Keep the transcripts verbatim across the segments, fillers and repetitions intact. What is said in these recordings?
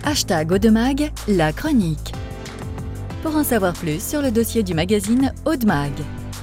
Hashtag Audemag, la chronique. Pour en savoir plus sur le dossier du magazine Audemag.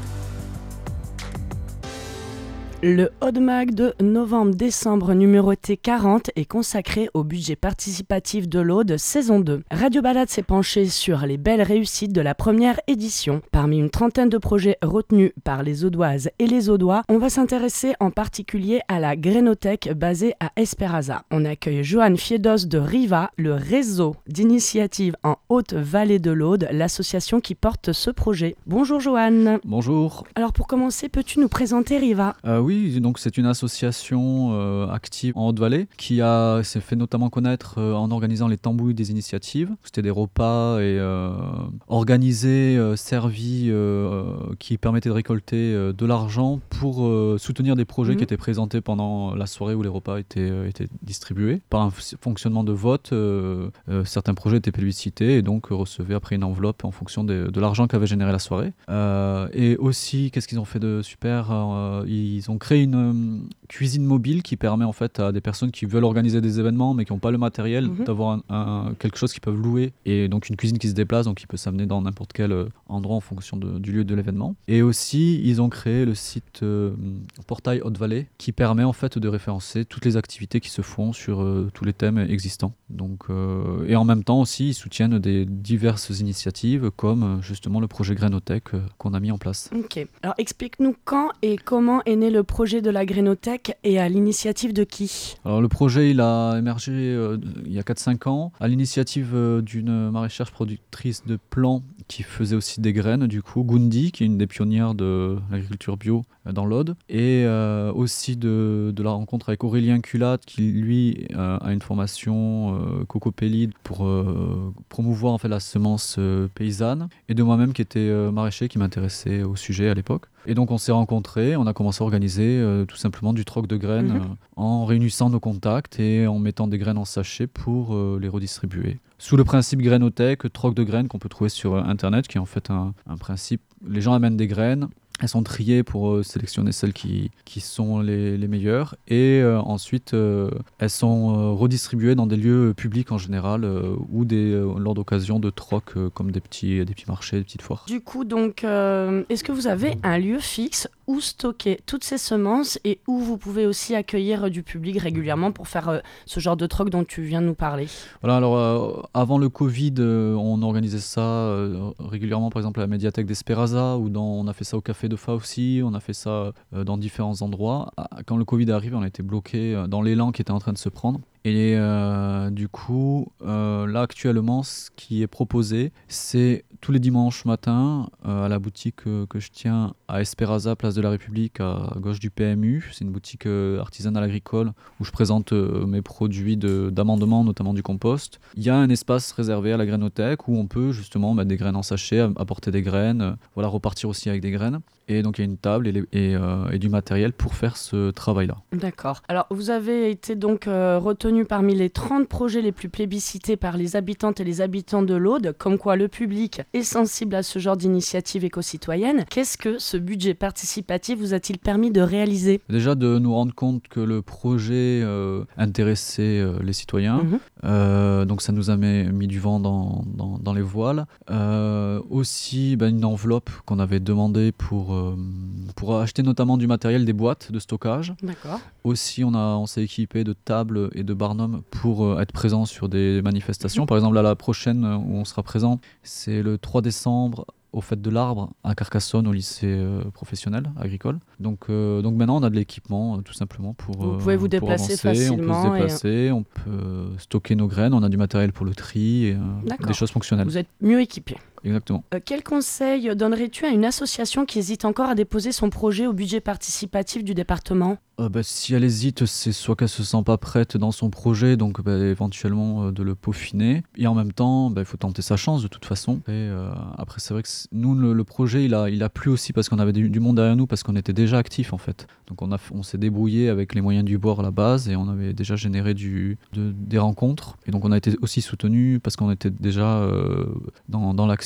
Le Audemag de novembre-décembre numéroté quarante est consacré au budget participatif de l'Aude saison deux. Radio Balade s'est penché sur les belles réussites de la première édition. Parmi une trentaine de projets retenus par les Audoises et les Audois, on va s'intéresser en particulier à la Grénothèque basée à Espéraza. On accueille Johan Fiedos de Riva, le réseau d'initiatives en Haute-Vallée de l'Aude, l'association qui porte ce projet. Bonjour Johan. Bonjour. Alors pour commencer, peux-tu nous présenter Riva ? euh, Oui, donc c'est une association euh, active en Haute-Vallée qui a, s'est fait notamment connaître euh, en organisant les tambouilles des initiatives. C'était des repas et euh, organisés, euh, servis, euh, qui permettaient de récolter euh, de l'argent pour euh, soutenir des projets mmh. qui étaient présentés pendant la soirée où les repas étaient, euh, étaient distribués. Par un f- fonctionnement de vote, euh, euh, certains projets étaient plébiscités et donc euh, recevaient après une enveloppe en fonction de, de l'argent qu'avait généré la soirée. Euh, et aussi, qu'est-ce qu'ils ont fait de super euh, Ils ont créé une euh, cuisine mobile qui permet en fait à des personnes qui veulent organiser des événements mais qui n'ont pas le matériel mmh. d'avoir un, un, quelque chose qu'ils peuvent louer, et donc une cuisine qui se déplace, donc qui peut s'amener dans n'importe quel euh, endroit en fonction de, du lieu de l'événement. Et aussi ils ont créé le site euh, Portail Haute-Vallée qui permet en fait de référencer toutes les activités qui se font sur euh, tous les thèmes existants. Donc, euh, et en même temps aussi ils soutiennent des diverses initiatives comme justement le projet Grénothèque euh, qu'on a mis en place. Ok, alors explique-nous quand et comment est né le projet de la Grénothèque et à l'initiative de qui ? Alors le projet il a émergé euh, il y a quatre cinq ans à l'initiative euh, d'une maraîchère productrice de plants qui faisait aussi des graines, du coup Gundi, qui est une des pionnières de l'agriculture bio euh, dans l'Aude, et euh, aussi de, de la rencontre avec Aurélien Culat qui lui euh, a une formation euh, cocopélide pour euh, promouvoir en fait la semence euh, paysanne, et de moi-même qui était euh, maraîcher, qui m'intéressait au sujet à l'époque. Et donc on s'est rencontrés, on a commencé à organiser euh, tout simplement du troc de graines mmh. euh, en réunissant nos contacts et en mettant des graines en sachet pour euh, les redistribuer. Sous le principe Grénothèque, troc de graines qu'on peut trouver sur euh, internet, qui est en fait un, un principe, les gens amènent des graines, elles sont triées pour euh, sélectionner celles qui, qui sont les, les meilleures, et euh, ensuite euh, elles sont euh, redistribuées dans des lieux publics en général euh, ou des, euh, lors d'occasions de troc euh, comme des petits, des petits marchés, des petites foires. Du coup, donc, euh, est-ce que vous avez un lieu fixe où stocker toutes ces semences et où vous pouvez aussi accueillir du public régulièrement pour faire euh, ce genre de troc dont tu viens de nous parler ? Voilà, alors euh, avant le Covid, euh, on organisait ça euh, régulièrement, par exemple à la médiathèque d'Espéraza, ou dans, on a fait ça au café de Fa aussi, on a fait ça euh, dans différents endroits. Quand le Covid est arrivé, on a été bloqué dans l'élan qui était en train de se prendre. Et euh, du coup, euh, là actuellement, ce qui est proposé, c'est tous les dimanches matin euh, à la boutique euh, que je tiens à Espéraza, place de la République, à gauche du P M U. C'est une boutique euh, artisanale agricole où je présente euh, mes produits de, d'amendement, notamment du compost. Il y a un espace réservé à la Grénothèque où on peut justement mettre des graines en sachet, apporter des graines, euh, voilà, repartir aussi avec des graines. Et donc il y a une table et, les, et, euh, et du matériel pour faire ce travail-là. D'accord. Alors vous avez été donc euh, retenu parmi les trente projets les plus plébiscités par les habitantes et les habitants de l'Aude, comme quoi le public est sensible à ce genre d'initiative éco-citoyenne. Qu'est-ce que ce budget participatif vous a-t-il permis de réaliser ? Déjà de nous rendre compte que le projet euh, intéressait euh, les citoyens, mmh. euh, donc ça nous a mis, mis du vent dans, dans, dans les voiles. Euh, aussi ben, une enveloppe qu'on avait demandée pour, euh, pour acheter notamment du matériel, des boîtes de stockage. D'accord. Aussi on, a, on s'est équipé de tables et de barnums pour euh, être présent sur des manifestations. Mmh. Par exemple, là, la prochaine où on sera présent, c'est le trois décembre aux Fêtes de l'Arbre à Carcassonne, au lycée euh, professionnel agricole. Donc, euh, donc maintenant, on a de l'équipement euh, tout simplement pour Vous pouvez vous déplacer avancer. facilement. On peut se déplacer, et... on peut stocker nos graines, on a du matériel pour le tri, et, euh, des choses fonctionnelles. Vous êtes mieux équipé. Exactement. Euh, quel conseil donnerais-tu à une association qui hésite encore à déposer son projet au budget participatif du département ? euh, bah, Si elle hésite, c'est soit qu'elle se sent pas prête dans son projet, donc bah, éventuellement euh, de le peaufiner. Et en même temps, bah, il faut tenter sa chance de toute façon. Et, euh, après, c'est vrai que c'est... nous, le, le projet, il a, il a plu aussi parce qu'on avait du, du monde derrière nous, parce qu'on était déjà actifs en fait. Donc on, a, on s'est débrouillé avec les moyens du bord à la base, et on avait déjà généré du, de, des rencontres. Et donc on a été aussi soutenus parce qu'on était déjà euh, dans, dans l'action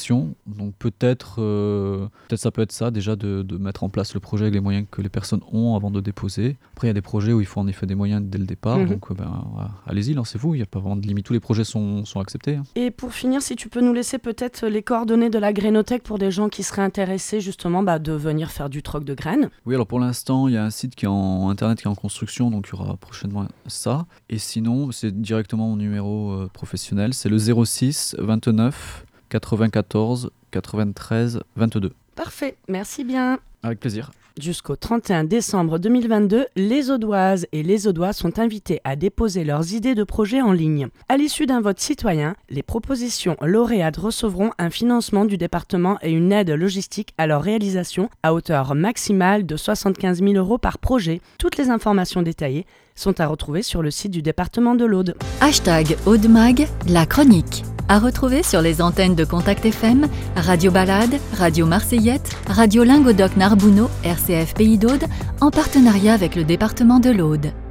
d'action. Donc peut-être, euh, peut-être ça peut être ça déjà de, de mettre en place le projet avec les moyens que les personnes ont avant de déposer. Après il y a des projets où il faut en effet des moyens dès le départ, mmh. donc ben, allez-y, lancez-vous, il n'y a pas vraiment de limite, tous les projets sont, sont acceptés. Hein. Et pour finir, si tu peux nous laisser peut-être les coordonnées de la Grainothèque pour des gens qui seraient intéressés justement bah, de venir faire du troc de graines. Oui, alors pour l'instant il y a un site qui est en internet qui est en construction, donc il y aura prochainement ça. Et sinon c'est directement mon numéro euh, professionnel, c'est le zéro six vingt-neuf quatre-vingt-quatorze quatre-vingt-treize vingt-deux. Parfait, merci bien. Avec plaisir. Jusqu'au trente et un décembre deux mille vingt-deux, les Audoises et les Audois sont invités à déposer leurs idées de projets en ligne. À l'issue d'un vote citoyen, les propositions lauréates recevront un financement du département et une aide logistique à leur réalisation à hauteur maximale de soixante-quinze mille euros par projet. Toutes les informations détaillées sont à retrouver sur le site du département de l'Aude. Hashtag Audemag, la chronique. À retrouver sur les antennes de Contact F M, Radio Balade, Radio Marseillette, Radio Lingodoc Narbonneau, R C F Pays d'Aude, en partenariat avec le département de l'Aude.